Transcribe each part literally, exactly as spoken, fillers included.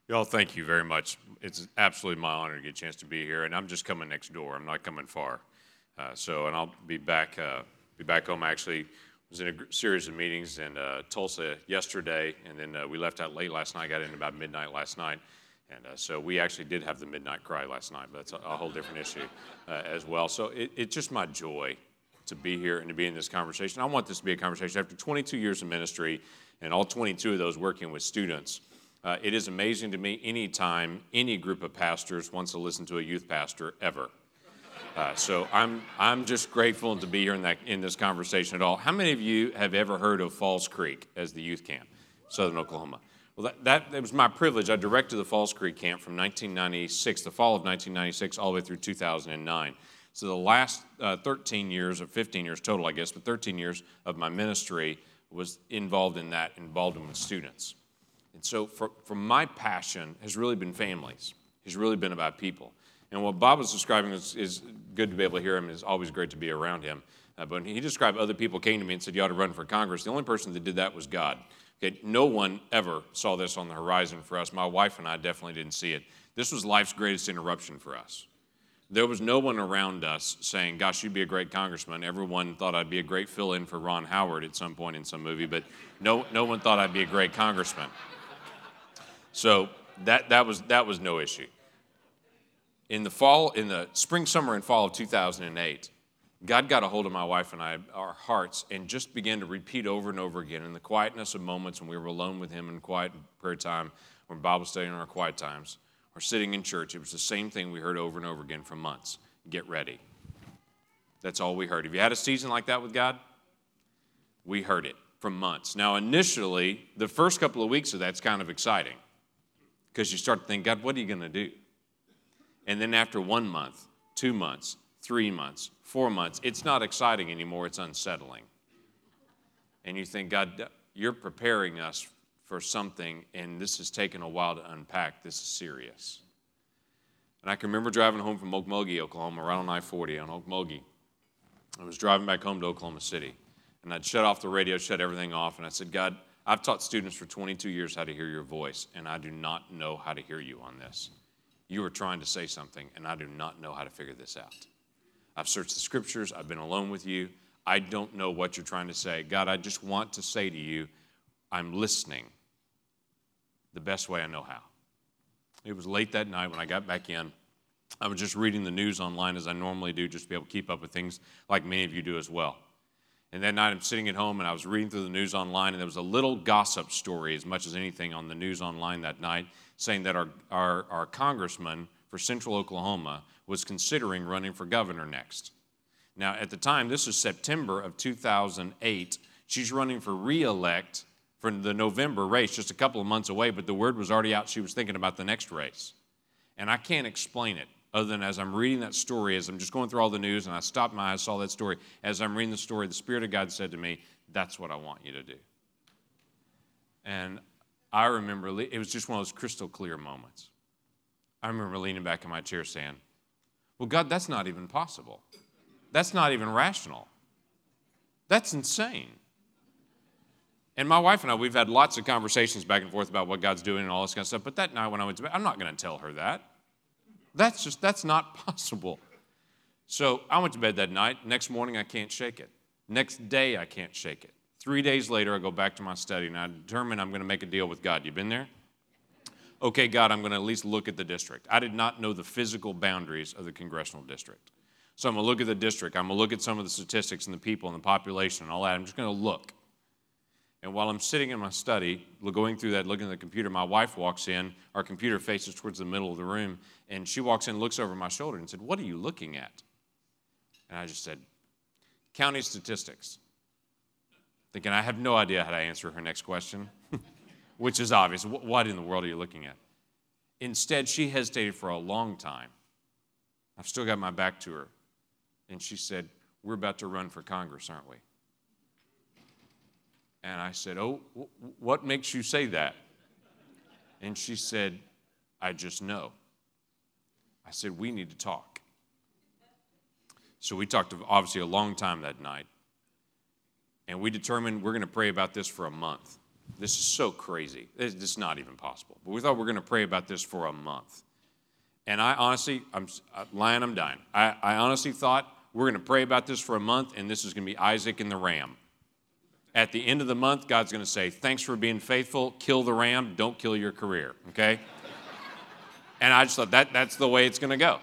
Y'all, thank you very much. It's absolutely my honor to get a chance to be here, and I'm just coming next door. I'm not coming far. Uh, so, and I'll be back, uh, be back home. I actually was in a series of meetings in uh, Tulsa yesterday, and then uh, we left out late last night, got in about midnight last night. And uh, so we actually did have the midnight cry last night, but that's a, a whole different issue uh, as well. So it, it's just my joy to be here and to be in this conversation. I want this to be a conversation. After twenty-two years of ministry, and all twenty-two of those working with students, Uh, it is amazing to me anytime any group of pastors wants to listen to a youth pastor ever. Uh, so I'm I'm just grateful to be here in that in this conversation at all. How many of you have ever heard of Falls Creek as the youth camp, Southern Oklahoma? Well, that, that, that was my privilege. I directed the Falls Creek camp from nineteen ninety-six, the fall of nineteen ninety-six, all the way through two thousand nine. So the last uh, thirteen years, or fifteen years total, I guess, but thirteen years of my ministry was involved in that, involved with students. And so for, for my passion has really been families, has really been about people. And what Bob was describing is, is good to be able to hear him. It's always great to be around him. Uh, but he described other people came to me and said, you ought to run for Congress. The only person that did that was God. Okay, no one ever saw this on the horizon for us. My wife and I definitely didn't see it. This was life's greatest interruption for us. There was no one around us saying, gosh, you'd be a great congressman. Everyone thought I'd be a great fill-in for Ron Howard at some point in some movie, but no, no one thought I'd be a great congressman. So that, that, was, that was no issue. In the fall, in the spring, summer, and fall of two thousand eight, God got a hold of my wife and I, our hearts, and just began to repeat over and over again in the quietness of moments when we were alone with him in quiet prayer time, or Bible study in our quiet times, or sitting in church. It was the same thing we heard over and over again for months. Get ready. That's all we heard. Have you had a season like that with God? We heard it for months. Now, initially, the first couple of weeks of that's kind of exciting, because you start to think, God, what are you going to do? And then after one month, two months, three months, four months, it's not exciting anymore, it's unsettling. And you think, God, you're preparing us for something, and this has taken a while to unpack. This is serious. And I can remember driving home from Okmulgee, Oklahoma, right on I forty on Okmulgee. I was driving back home to Oklahoma City, and I'd shut off the radio, shut everything off, and I said, God, I've taught students for twenty-two years how to hear your voice, and I do not know how to hear you on this. You are trying to say something, and I do not know how to figure this out. I've searched the scriptures. I've been alone with you. I don't know what you're trying to say. God, I just want to say to you, I'm listening the best way I know how. It was late that night when I got back in. I was just reading the news online as I normally do, just to be able to keep up with things like many of you do as well. And that night I'm sitting at home and I was reading through the news online, and there was a little gossip story as much as anything on the news online that night saying that our, our, our congressman for Central Oklahoma was considering running for governor next. Now, at the time, this is September of two thousand eight. She's running for re-elect for the November race, just a couple of months away, but the word was already out she was thinking about the next race. And I can't explain it other than as I'm reading that story, as I'm just going through all the news, and I stopped my eyes, saw that story. As I'm reading the story, the Spirit of God said to me, that's what I want you to do. And I remember, it was just one of those crystal clear moments. I remember leaning back in my chair saying, well, God, that's not even possible. That's not even rational. That's insane. And my wife and I, we've had lots of conversations back and forth about what God's doing and all this kind of stuff, but that night when I went to bed, I'm not going to tell her that. That's just, that's not possible. So I went to bed that night. Next morning, I can't shake it. Next day, I can't shake it. Three days later, I go back to my study, and I determine I'm going to make a deal with God. You been there? Okay, God, I'm going to at least look at the district. I did not know the physical boundaries of the congressional district. So I'm going to look at the district. I'm going to look at some of the statistics and the people and the population and all that. I'm just going to look. And while I'm sitting in my study, going through that, looking at the computer, my wife walks in. Our computer faces towards the middle of the room, and she walks in, looks over my shoulder, and said, what are you looking at? And I just said, county statistics. Thinking I have no idea how to answer her next question, which is obvious. What in the world are you looking at? Instead, she hesitated for a long time. I've still got my back to her. And she said, we're about to run for Congress, aren't we? And I said, oh, what makes you say that? And she said, I just know. I said, we need to talk. So we talked obviously a long time that night. And we determined we're going to pray about this for a month. This is so crazy. It's just not even possible. But we thought we were going to pray about this for a month. And I honestly, I'm lying, I'm dying. I, I honestly thought we're going to pray about this for a month, and this is going to be Isaac and the ram. At the end of the month, God's going to say, thanks for being faithful. Kill the ram. Don't kill your career, okay? And I just thought that that's the way it's going to go.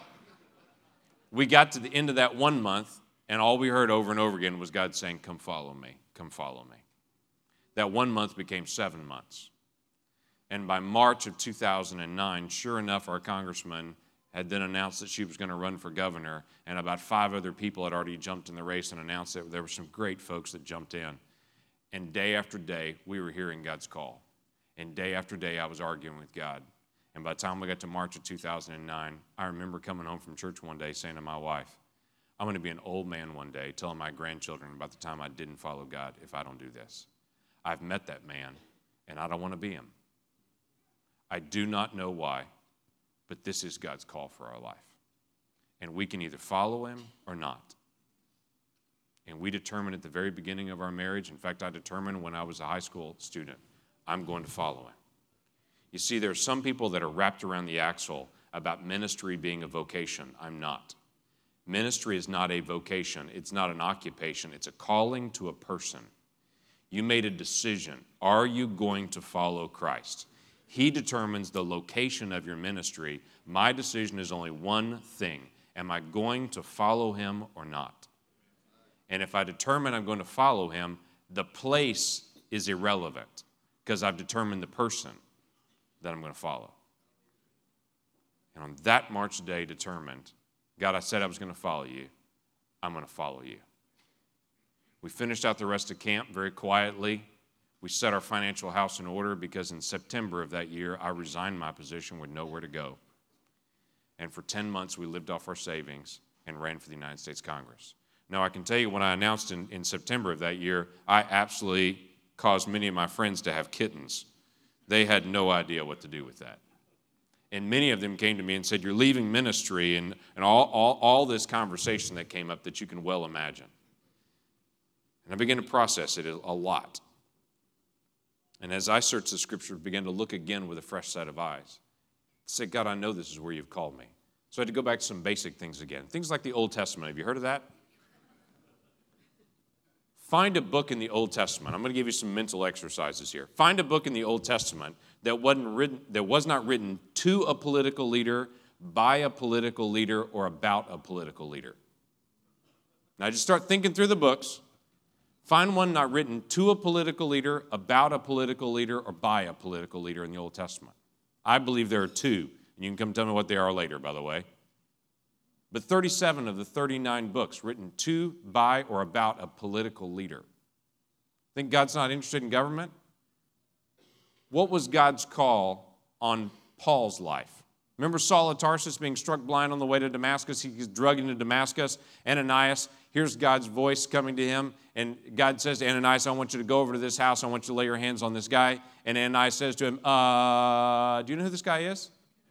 We got to the end of that one month, and all we heard over and over again was God saying, come follow me, come follow me. That one month became seven months. And by March of two thousand nine, sure enough, our congressman had then announced that she was going to run for governor, and about five other people had already jumped in the race and announced that there were some great folks that jumped in. And day after day, we were hearing God's call. And day after day, I was arguing with God. And by the time we got to March of two thousand nine, I remember coming home from church one day saying to my wife, I'm going to be an old man one day telling my grandchildren about the time I didn't follow God if I don't do this. I've met that man, and I don't want to be him. I do not know why, but this is God's call for our life. And we can either follow him or not. And we determined at the very beginning of our marriage, in fact, I determined when I was a high school student, I'm going to follow him. You see, there are some people that are wrapped around the axle about ministry being a vocation. I'm not. Ministry is not a vocation. It's not an occupation. It's a calling to a person. You made a decision. Are you going to follow Christ? He determines the location of your ministry. My decision is only one thing. Am I going to follow him or not? And if I determine I'm going to follow him, the place is irrelevant because I've determined the person that I'm going to follow. And on that March day determined, God, I said I was going to follow you. I'm going to follow you. We finished out the rest of camp very quietly. We set our financial house in order because in September of that year, I resigned my position with nowhere to go. And for ten months, we lived off our savings and ran for the United States Congress. Now, I can tell you when I announced in, in September of that year, I absolutely caused many of my friends to have kittens. They had no idea what to do with that. And many of them came to me and said, you're leaving ministry, and, and all, all, all this conversation that came up that you can well imagine. And I began to process it a lot. And as I searched the Scripture, I began to look again with a fresh set of eyes. I said, God, I know this is where you've called me. So I had to go back to some basic things again. Things like the Old Testament. Have you heard of that? Find a book in the Old Testament. I'm going to give you some mental exercises here. Find a book in the Old Testament that wasn't written, that was not written to a political leader, by a political leader, or about a political leader. Now just start thinking through the books. Find one not written to a political leader, about a political leader, or by a political leader in the Old Testament. I believe there are two, and you can come tell me what they are later, by the way. But thirty-seven of the thirty-nine books written to, by, or about a political leader. Think God's not interested in government? What was God's call on Paul's life? Remember Saul of Tarsus being struck blind on the way to Damascus? He gets drugged into Damascus. Ananias, here's God's voice coming to him. And God says to Ananias, I want you to go over to this house. I want you to lay your hands on this guy. And Ananias says to him, uh, do you know who this guy is?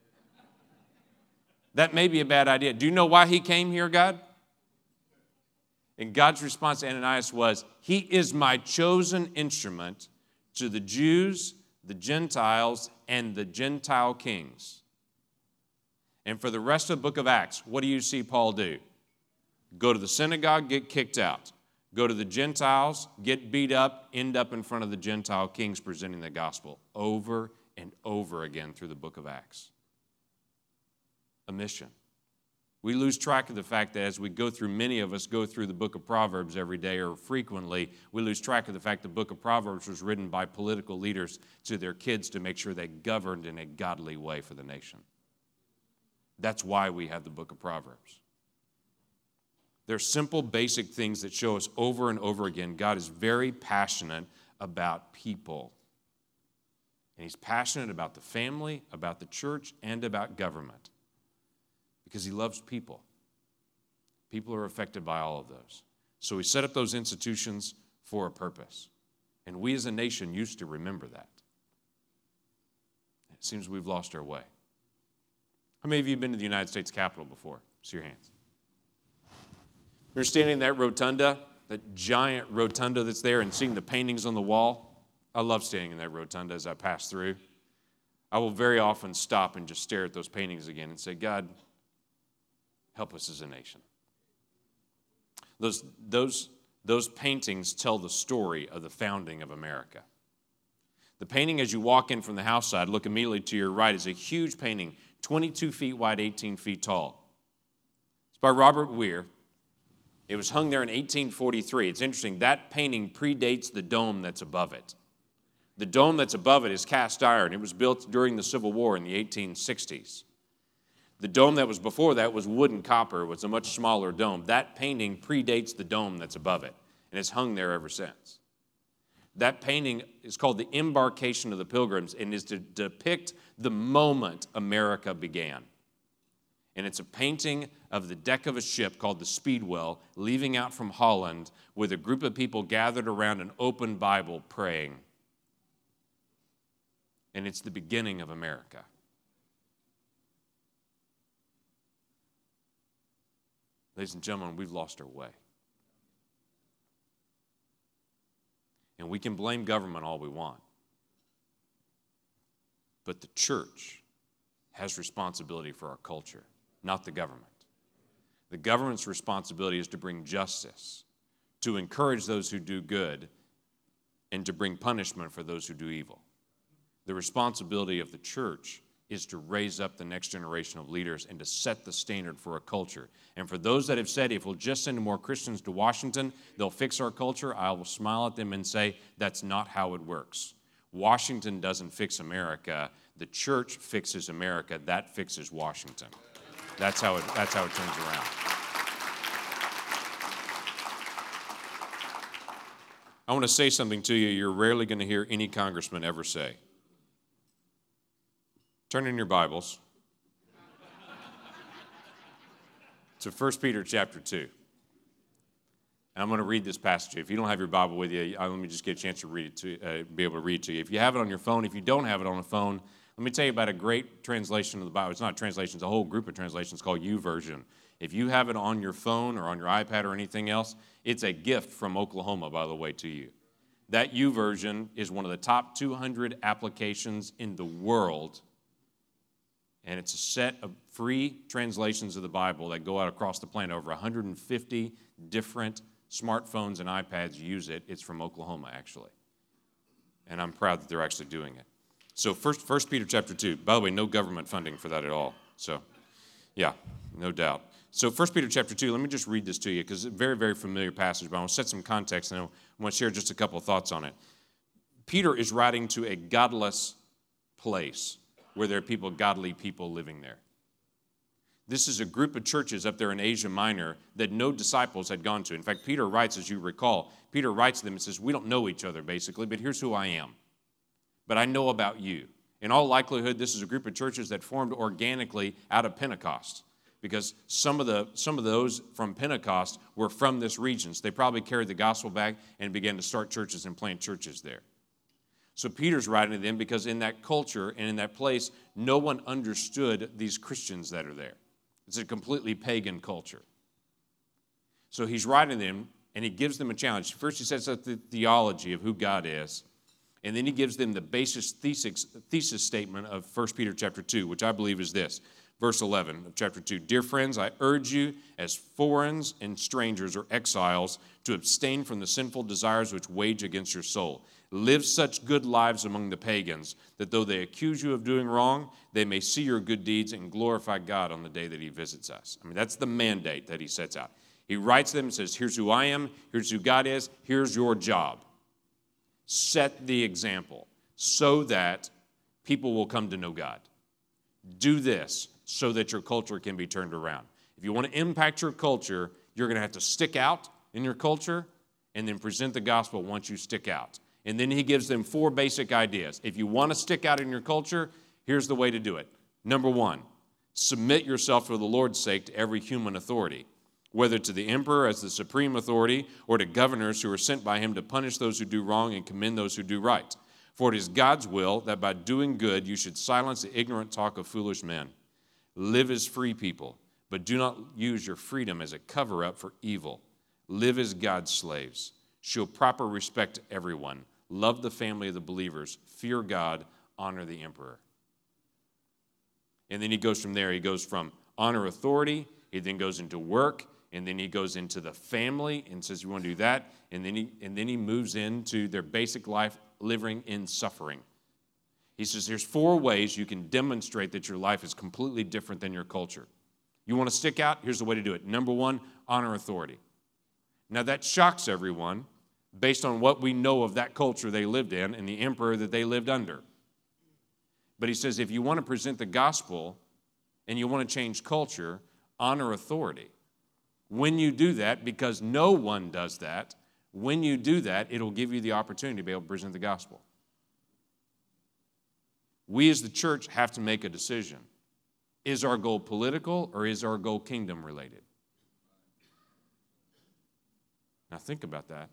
That may be a bad idea. Do you know why he came here, God? And God's response to Ananias was, he is my chosen instrument to the Jews, the Gentiles, and the Gentile kings. And for the rest of the book of Acts, what do you see Paul do? Go to the synagogue, get kicked out. Go to the Gentiles, get beat up, end up in front of the Gentile kings presenting the gospel over and over again through the book of Acts. A mission. We lose track of the fact that as we go through, many of us go through the book of Proverbs every day or frequently, we lose track of the fact the book of Proverbs was written by political leaders to their kids to make sure they governed in a godly way for the nation. That's why we have the book of Proverbs. They're simple, basic things that show us over and over again God is very passionate about people. And he's passionate about the family, about the church, and about government. Because he loves people. People are affected by all of those. So he set up those institutions for a purpose. And we as a nation used to remember that. It seems we've lost our way. How many of you have been to the United States Capitol before? See your hands. You're standing in that rotunda, that giant rotunda that's there, and seeing the paintings on the wall. I love standing in that rotunda as I pass through. I will very often stop and just stare at those paintings again and say, God, help us as a nation. Those, those, those paintings tell the story of the founding of America. The painting as you walk in from the house side, look immediately to your right, is a huge painting, twenty-two feet wide, eighteen feet tall. It's by Robert Weir. It was hung there in eighteen forty-three. It's interesting, that painting predates the dome that's above it. The dome that's above it is cast iron. It was built during the Civil War in the eighteen sixties. The dome that was before that was wood and copper. It was a much smaller dome. That painting predates the dome that's above it, and it's hung there ever since. That painting is called The Embarkation of the Pilgrims and is to depict the moment America began. And it's a painting of the deck of a ship called the Speedwell leaving out from Holland with a group of people gathered around an open Bible praying. And it's the beginning of America. Ladies and gentlemen, we've lost our way. And we can blame government all we want. But the church has responsibility for our culture, not the government. The government's responsibility is to bring justice, to encourage those who do good, and to bring punishment for those who do evil. The responsibility of the church is to raise up the next generation of leaders and to set the standard for a culture. And for those that have said, if we'll just send more Christians to Washington, they'll fix our culture, I will smile at them and say, that's not how it works. Washington doesn't fix America. The church fixes America. That fixes Washington. That's how it, that's how it turns around. I want to say something to you you're rarely going to hear any congressman ever say. Turn in your Bibles to First Peter chapter two. And I'm going to read this passage. If you don't have your Bible with you, let me just get a chance to read it to uh, be able to read it to you. If you have it on your phone, if you don't have it on a phone, let me tell you about a great translation of the Bible. It's not a translation, it's a whole group of translations called YouVersion. If you have it on your phone or on your iPad or anything else, it's a gift from Oklahoma, by the way, to you. That YouVersion is one of the top two hundred applications in the world. And it's a set of free translations of the Bible that go out across the planet. Over one hundred fifty different smartphones and iPads use it. It's from Oklahoma, actually. And I'm proud that they're actually doing it. So first, First Peter chapter two. By the way, no government funding for that at all. So, yeah, no doubt. So First Peter chapter two, let me just read this to you because it's a very, very familiar passage, but I want to set some context and I want to share just a couple of thoughts on it. Peter is writing to a godless place where there are people, godly people living there. This is a group of churches up there in Asia Minor that no disciples had gone to. In fact, Peter writes, as you recall, Peter writes to them and says, we don't know each other basically, but here's who I am. But I know about you. In all likelihood, this is a group of churches that formed organically out of Pentecost because some of the some of those from Pentecost were from this region. So they probably carried the gospel back and began to start churches and plant churches there. So Peter's writing to them because in that culture and in that place, no one understood these Christians that are there. It's a completely pagan culture. So he's writing to them, and he gives them a challenge. First, he sets up the theology of who God is, and then he gives them the basis thesis, thesis statement of First Peter chapter two, which I believe is this. Verse eleven of chapter two, dear friends, I urge you as foreigners and strangers or exiles to abstain from the sinful desires which wage against your soul. Live such good lives among the pagans that though they accuse you of doing wrong, they may see your good deeds and glorify God on the day that he visits us. I mean, that's the mandate that he sets out. He writes to them and says, here's who I am, here's who God is, here's your job. Set the example so that people will come to know God. Do this so that your culture can be turned around. If you want to impact your culture, you're going to have to stick out in your culture and then present the gospel once you stick out. And then he gives them four basic ideas. If you want to stick out in your culture, here's the way to do it. Number one, submit yourself for the Lord's sake to every human authority, whether to the emperor as the supreme authority or to governors who are sent by him to punish those who do wrong and commend those who do right. For it is God's will that by doing good you should silence the ignorant talk of foolish men. Live as free people, but do not use your freedom as a cover-up for evil. Live as God's slaves. Show proper respect to everyone. love the family of the believers, fear God, honor the emperor. And then he goes from there. He goes from honor authority, he then goes into work, and then he goes into the family and says, you want to do that? And then he, and then he moves into their basic life, living in suffering. He says there's four ways you can demonstrate that your life is completely different than your culture. You want to stick out? Here's the way to do it. Number one, honor authority. Now that shocks everyone based on what we know of that culture they lived in and the emperor that they lived under. But he says if you want to present the gospel and you want to change culture, honor authority. When you do that, because no one does that, when you do that, it'll give you the opportunity to be able to present the gospel. We as the church have to make a decision. Is our goal political or is our goal kingdom related? Now think about that.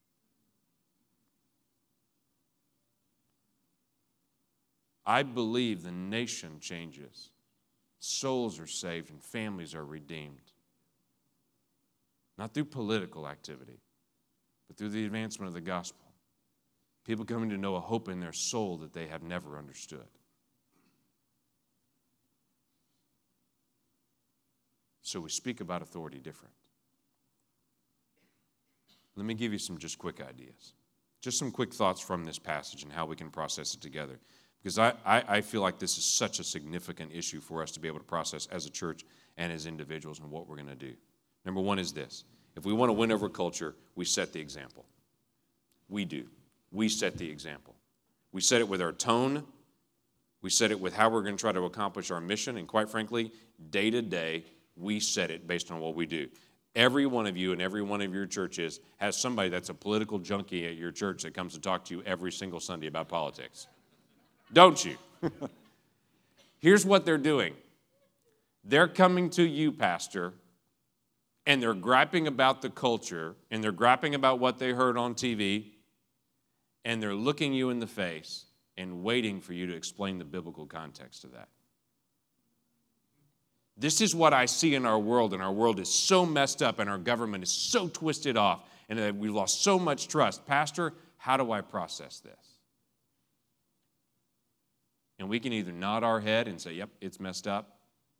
I believe the nation changes. Souls are saved and families are redeemed. Not through political activity, but through the advancement of the gospel. People coming to know a hope in their soul that they have never understood. So we speak about authority different. Let me give you some just quick ideas. Just some quick thoughts from this passage and how we can process it together. Because I, I, I feel like this is such a significant issue for us to be able to process as a church and as individuals and what we're going to do. Number one is this. If we want to win over culture, we set the example. We do. We set the example. We set it with our tone. We set it with how we're going to try to accomplish our mission. And quite frankly, day to day, we set it based on what we do. Every one of you and every one of your churches has somebody that's a political junkie at your church that comes to talk to you every single Sunday about politics. Don't you? Here's what they're doing. They're coming to you, Pastor, and they're griping about the culture, and they're griping about what they heard on T V, and they're looking you in the face and waiting for you to explain the biblical context of that. This is what I see in our world, and our world is so messed up, and our government is so twisted off, and we've lost so much trust. Pastor, how do I process this? And we can either nod our head and say, yep, it's messed up,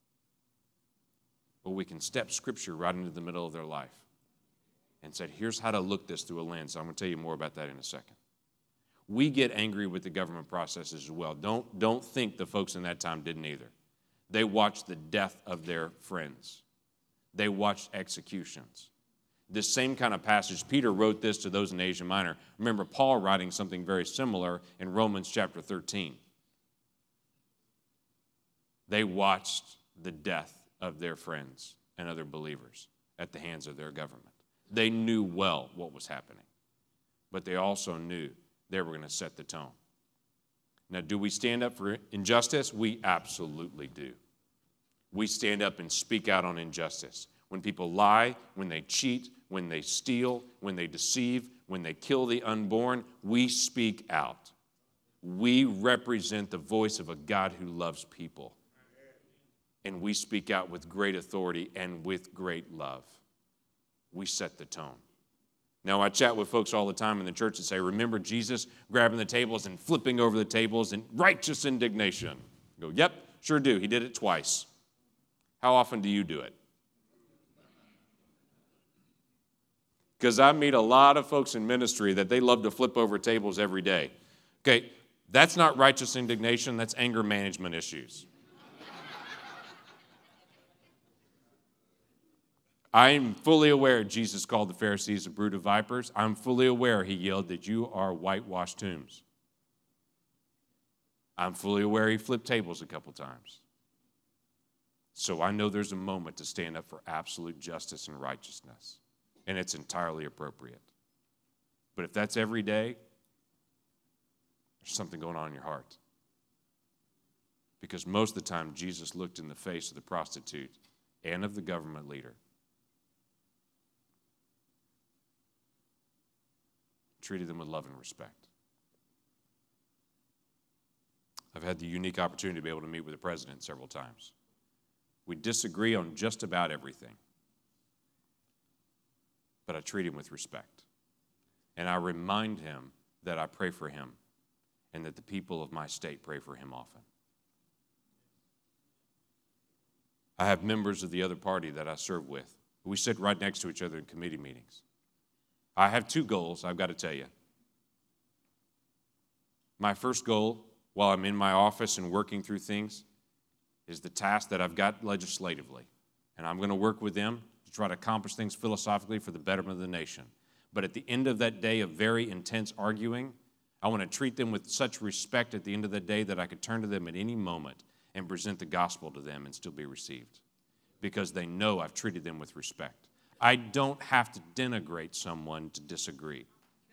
or we can step Scripture right into the middle of their life and say, here's how to look this through a lens. I'm going to tell you more about that in a second. We get angry with the government processes as well. Don't, don't think the folks in that time didn't either. They watched the death of their friends. They watched executions. This same kind of passage, Peter wrote this to those in Asia Minor. Remember Paul writing something very similar in Romans chapter thirteen. They watched the death of their friends and other believers at the hands of their government. They knew well what was happening, but they also knew they were going to set the tone. Now, do we stand up for injustice? We absolutely do. We stand up and speak out on injustice. When people lie, when they cheat, when they steal, when they deceive, when they kill the unborn, we speak out. We represent the voice of a God who loves people. And we speak out with great authority and with great love. We set the tone. Now, I chat with folks all the time in the church and say, remember Jesus grabbing the tables and flipping over the tables in righteous indignation? I go, yep, sure do. He did it twice. How often do you do it? Because I meet a lot of folks in ministry that they love to flip over tables every day. Okay, that's not righteous indignation, that's anger management issues. I'm fully aware Jesus called the Pharisees a brood of vipers. I'm fully aware he yelled that you are whitewashed tombs. I'm fully aware he flipped tables a couple times. So I know there's a moment to stand up for absolute justice and righteousness, and it's entirely appropriate. But if that's every day, there's something going on in your heart. Because most of the time, Jesus looked in the face of the prostitute and of the government leader. Treated them with love and respect. I've had the unique opportunity to be able to meet with the president several times. We disagree on just about everything, but I treat him with respect. And I remind him that I pray for him and that the people of my state pray for him often. I have members of the other party that I serve with. We sit right next to each other in committee meetings. I have two goals, I've got to tell you. My first goal, while I'm in my office and working through things, is the task that I've got legislatively. And I'm going to work with them to try to accomplish things philosophically for the betterment of the nation. But at the end of that day of very intense arguing, I want to treat them with such respect at the end of the day that I could turn to them at any moment and present the gospel to them and still be received, because they know I've treated them with respect. I don't have to denigrate someone to disagree.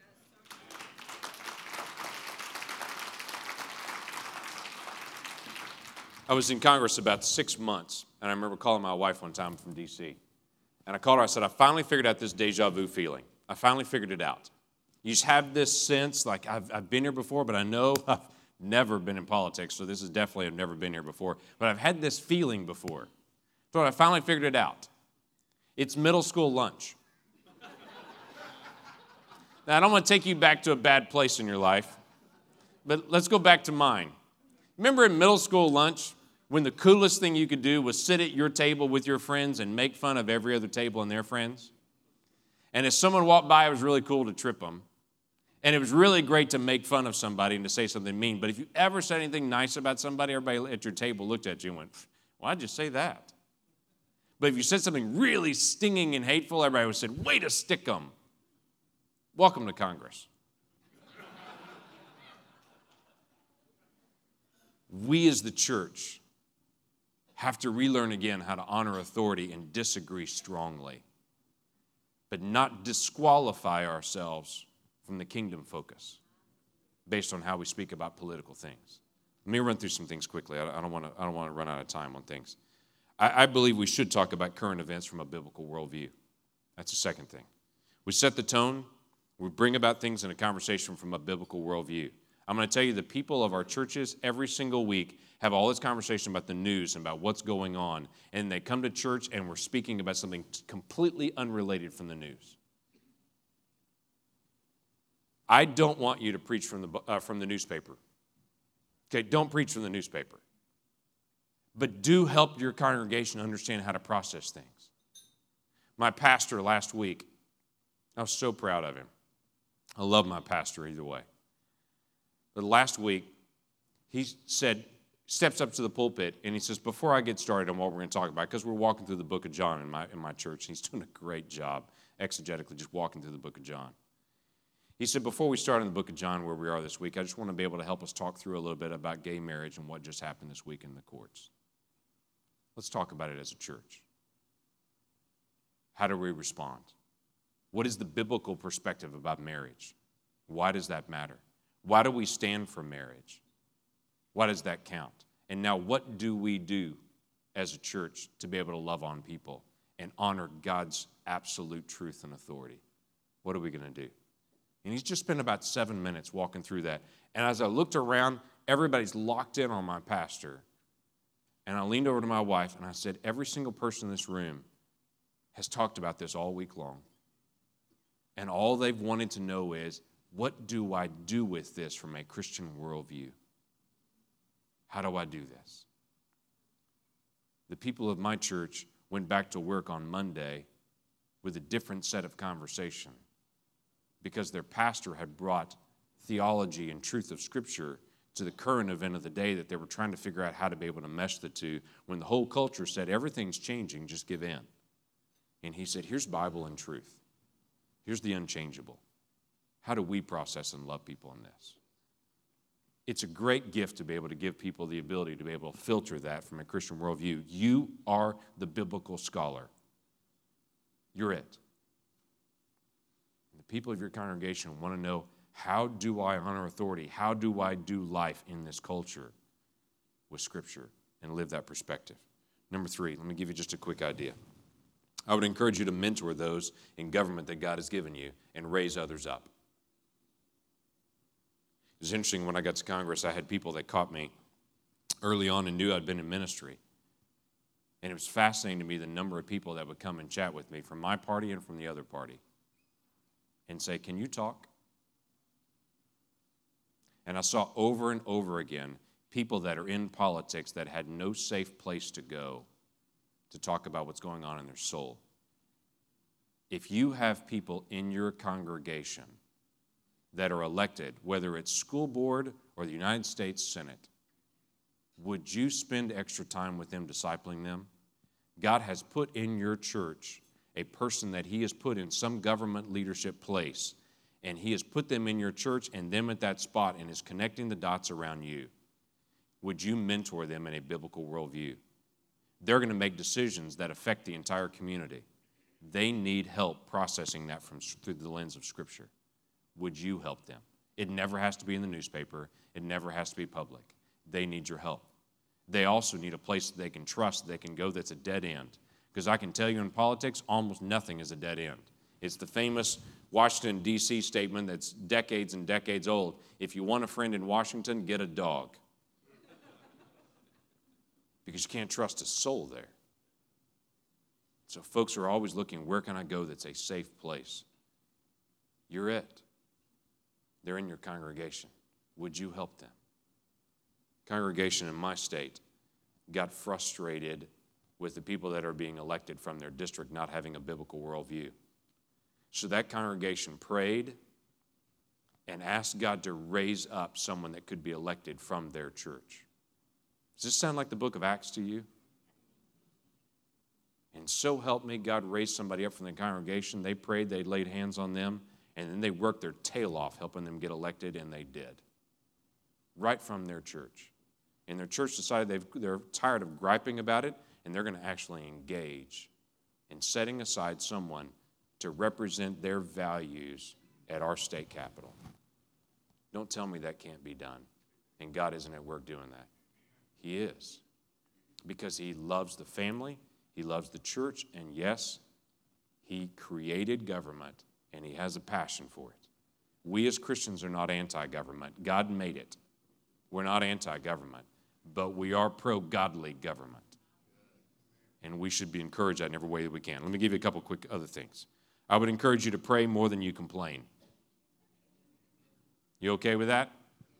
I was in Congress about six months, and I remember calling my wife one time from D C, and I called her, I said, I finally figured out this deja vu feeling. I finally figured it out. You just have this sense, like I've, I've been here before, but I know I've never been in politics, so this is definitely I've never been here before, but I've had this feeling before. So I finally figured it out. It's middle school lunch. Now, I don't want to take you back to a bad place in your life, but let's go back to mine. Remember in middle school lunch, when the coolest thing you could do was sit at your table with your friends and make fun of every other table and their friends? And if someone walked by, it was really cool to trip them. And it was really great to make fun of somebody and to say something mean. But if you ever said anything nice about somebody, everybody at your table looked at you and went, why'd you say that? But if you said something really stinging and hateful, everybody would say, way to stick 'em. Welcome to Congress. We as the church have to relearn again how to honor authority and disagree strongly, but not disqualify ourselves from the kingdom focus based on how we speak about political things. Let me run through some things quickly. I don't want to, I don't want to run out of time on things. I, I believe we should talk about current events from a biblical worldview. That's the second thing. We set the tone. We bring about things in a conversation from a biblical worldview. I'm going to tell you the people of our churches every single week have all this conversation about the news and about what's going on, and they come to church and we're speaking about something completely unrelated from the news. I don't want you to preach from the, uh, from the newspaper. Okay, don't preach from the newspaper. But do help your congregation understand how to process things. My pastor last week, I was so proud of him. I love my pastor either way. But last week, he said, steps up to the pulpit, and he says, before I get started on what we're going to talk about, because we're walking through the book of John in my, in my church, and he's doing a great job exegetically just walking through the book of John. He said, before we start in the book of John where we are this week, I just want to be able to help us talk through a little bit about gay marriage and what just happened this week in the courts. Let's talk about it as a church. How do we respond? What is the biblical perspective about marriage? Why does that matter? Why do we stand for marriage? Why does that count? And now what do we do as a church to be able to love on people and honor God's absolute truth and authority? What are we going to do? And he's just spent about seven minutes walking through that. And as I looked around, everybody's locked in on my pastor. And I leaned over to my wife and I said, every single person in this room has talked about this all week long. And all they've wanted to know is, what do I do with this from a Christian worldview? How do I do this? The people of my church went back to work on Monday with a different set of conversation because their pastor had brought theology and truth of Scripture to the current event of the day that they were trying to figure out how to be able to mesh the two when the whole culture said, everything's changing, just give in. And he said, here's Bible and truth. Here's the unchangeable. How do we process and love people in this? It's a great gift to be able to give people the ability to be able to filter that from a Christian worldview. You are the biblical scholar. You're it. And the people of your congregation want to know, how do I honor authority? How do I do life in this culture with Scripture and live that perspective? Number three, let me give you just a quick idea. I would encourage you to mentor those in government that God has given you and raise others up. It was interesting when I got to Congress, I had people that caught me early on and knew I'd been in ministry. And it was fascinating to me the number of people that would come and chat with me from my party and from the other party and say, can you talk? And I saw over and over again people that are in politics that had no safe place to go to talk about what's going on in their soul. If you have people in your congregation that are elected, whether it's school board or the United States Senate, would you spend extra time with them discipling them? God has put in your church a person that he has put in some government leadership place, and he has put them in your church and them at that spot and is connecting the dots around you. Would you mentor them in a biblical worldview? They're going to make decisions that affect the entire community. They need help processing that from through the lens of Scripture. Would you help them? It never has to be in the newspaper. It never has to be public. They need your help. They also need a place that they can trust, they can go that's a dead end. Because I can tell you in politics, almost nothing is a dead end. It's the famous Washington, D C statement that's decades and decades old. If you want a friend in Washington, get a dog. Because you can't trust a soul there. So folks are always looking, where can I go that's a safe place? You're it. They're in your congregation. Would you help them? Congregation in my state got frustrated with the people that are being elected from their district not having a biblical worldview. So that congregation prayed and asked God to raise up someone that could be elected from their church. Does this sound like the book of Acts to you? And so help me, God raised somebody up from the congregation. They prayed, they laid hands on them, and then they worked their tail off helping them get elected, and they did. Right from their church. And their church decided they've, they're tired of griping about it, and they're going to actually engage in setting aside someone to represent their values at our state capitol. Don't tell me that can't be done, and God isn't at work doing that. He is. Because he loves the family, he loves the church, and yes, he created government, and he has a passion for it. We as Christians are not anti-government. God made it. We're not anti-government, but we are pro-godly government. And we should be encouraged in every way that we can. Let me give you a couple quick other things. I would encourage you to pray more than you complain. You okay with that?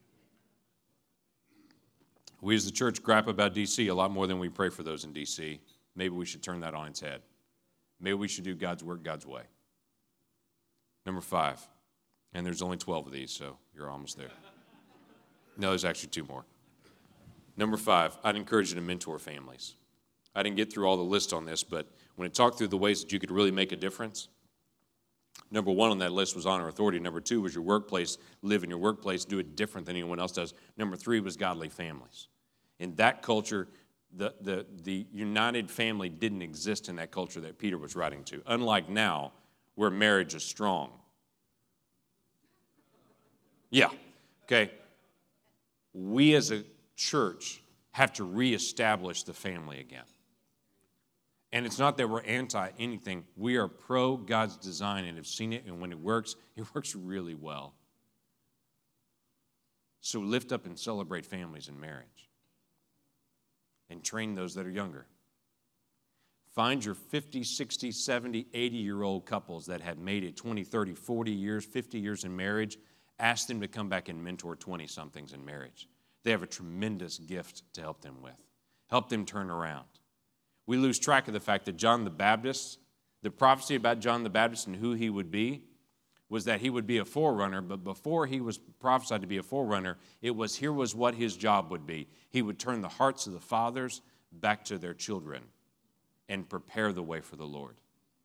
We as the church gripe about D C a lot more than we pray for those in D C. Maybe we should turn that on its head. Maybe we should do God's work God's way. Number five, and there's only twelve of these, so you're almost there. No, there's actually two more. Number five, I'd encourage you to mentor families. I didn't get through all the list on this, but when it talked through the ways that you could really make a difference, number one on that list was honor authority. Number two was your workplace. Live in your workplace. Do it different than anyone else does. Number three was godly families. In that culture, the, the, the united family didn't exist in that culture that Peter was writing to. Unlike now, where marriage is strong. Yeah, okay. We as a church have to reestablish the family again. And it's not that we're anti-anything. We are pro God's design and have seen it, and when it works, it works really well. So lift up and celebrate families and marriage. And train those that are younger. Find your fifty, sixty, seventy, eighty-year-old couples that have made it twenty, thirty, forty years, fifty years in marriage. Ask them to come back and mentor twenty-somethings in marriage. They have a tremendous gift to help them with. Help them turn around. We lose track of the fact that John the Baptist, the prophecy about John the Baptist and who he would be, was that he would be a forerunner, but before he was prophesied to be a forerunner, it was here was what his job would be. He would turn the hearts of the fathers back to their children and prepare the way for the Lord.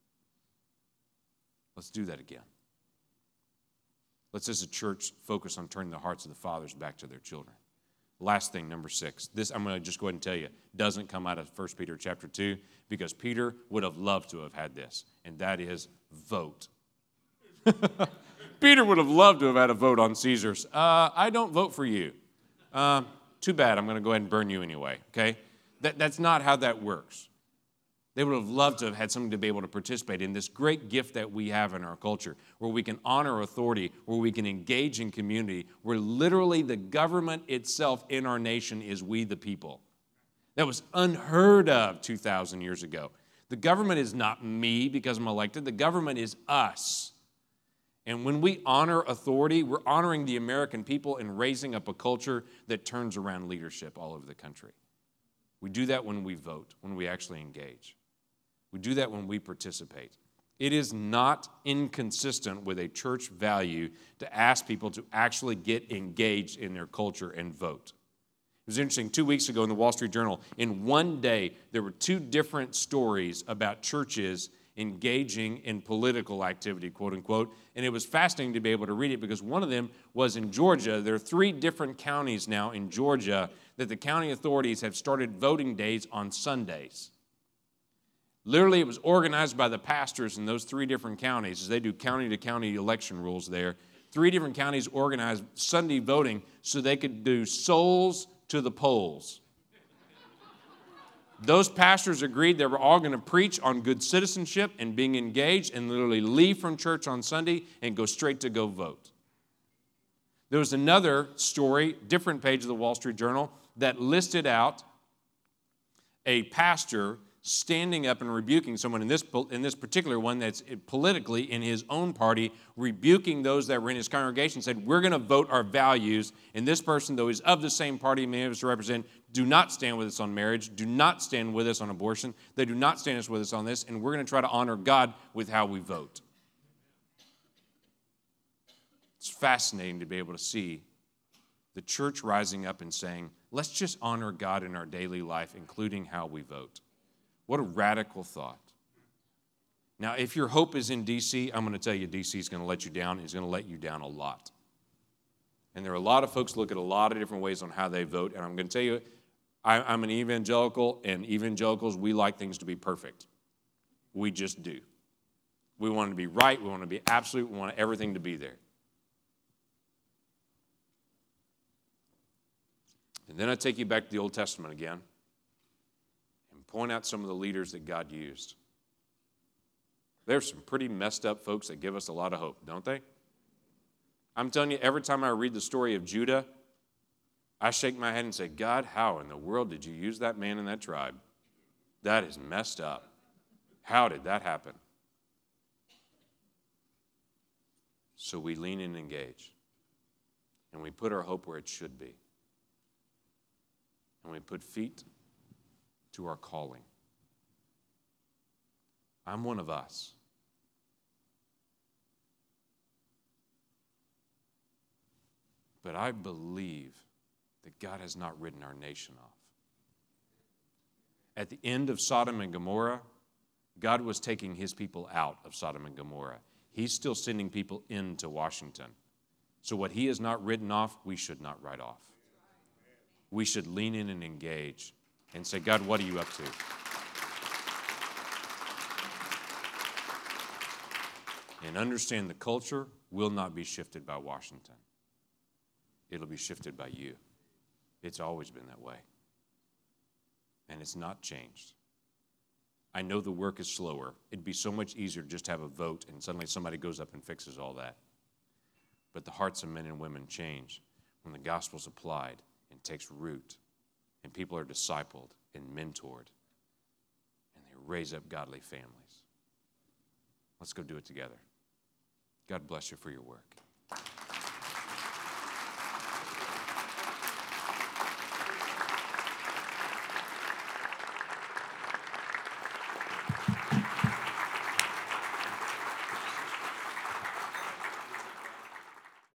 Let's do that again. Let's, as a church, focus on turning the hearts of the fathers back to their children. Last thing, number six. This, I'm going to just go ahead and tell you, doesn't come out of First Peter chapter two, because Peter would have loved to have had this, and that is vote. Peter would have loved to have had a vote on Caesar's. Uh, I don't vote for you. Uh, too bad. I'm going to go ahead and burn you anyway, okay? That, that's not how that works. They would have loved to have had something to be able to participate in this great gift that we have in our culture, where we can honor authority, where we can engage in community, where literally the government itself in our nation is we the people. That was unheard of two thousand years ago. The government is not me because I'm elected. The government is us. And when we honor authority, we're honoring the American people and raising up a culture that turns around leadership all over the country. We do that when we vote, when we actually engage. We do that when we participate. It is not inconsistent with a church value to ask people to actually get engaged in their culture and vote. It was interesting, two weeks ago in the Wall Street Journal, in one day, there were two different stories about churches engaging in political activity, quote unquote, and it was fascinating to be able to read it because one of them was in Georgia. There are three different counties now in Georgia that the county authorities have started voting days on Sundays. Literally, it was organized by the pastors in those three different counties as they do county-to-county election rules there. Three different counties organized Sunday voting so they could do souls to the polls. Those pastors agreed they were all going to preach on good citizenship and being engaged and literally leave from church on Sunday and go straight to go vote. There was another story, different page of the Wall Street Journal, that listed out a pastor standing up and rebuking someone, in this, in this particular one that's politically in his own party, rebuking those that were in his congregation, said, we're going to vote our values, and this person, though he's of the same party many of us represent, do not stand with us on marriage, do not stand with us on abortion, they do not stand with us on this, and we're going to try to honor God with how we vote. It's fascinating to be able to see the church rising up and saying, let's just honor God in our daily life, including how we vote. What a radical thought. Now, if your hope is in D C, I'm going to tell you D C is going to let you down. He's going to let you down a lot. And there are a lot of folks look at a lot of different ways on how they vote. And I'm going to tell you, I, I'm an evangelical, and evangelicals, we like things to be perfect. We just do. We want it to be right. We want it to be absolute. We want everything to be there. And then I take you back to the Old Testament again. Point out some of the leaders that God used. There's some pretty messed up folks that give us a lot of hope, don't they? I'm telling you, every time I read the story of Judah, I shake my head and say, God, how in the world did you use that man in that tribe? That is messed up. How did that happen? So we lean in and engage. And we put our hope where it should be. And we put feet to our calling. I'm one of us. But I believe that God has not written our nation off. At the end of Sodom and Gomorrah, God was taking his people out of Sodom and Gomorrah. He's still sending people into Washington. So what he has not written off, we should not write off. We should lean in and engage and say, God, what are you up to? And understand the culture will not be shifted by Washington. It'll be shifted by you. It's always been that way. And it's not changed. I know the work is slower. It'd be so much easier to just have a vote and suddenly somebody goes up and fixes all that. But the hearts of men and women change when the gospel's applied and takes root. And people are discipled and mentored. And they raise up godly families. Let's go do it together. God bless you for your work.